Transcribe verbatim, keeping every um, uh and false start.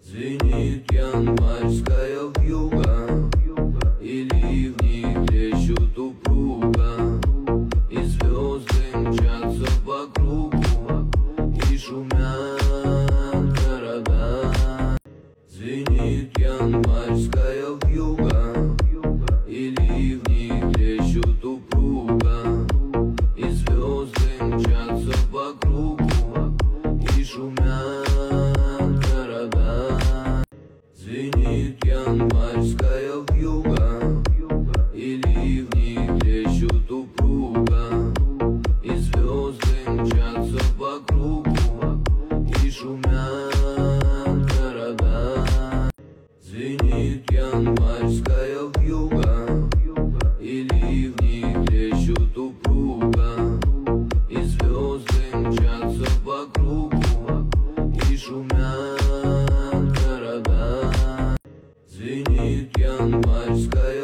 Звенит январская вьюга, и ливни трещут упруго, и звезды мчатся по кругу, и шумят города. Звенит январская вьюга, и ливни трещут упруго, и звезды мчатся по кругу, и шумят города. Звенит январская вьюга, и ливни трещут упруго, и звезды мчатся по кругу, и шумят города. Звенит январская вьюга, и ливни трещут упруго, и звезды мчатся по кругу, и шумят города. Звенит январская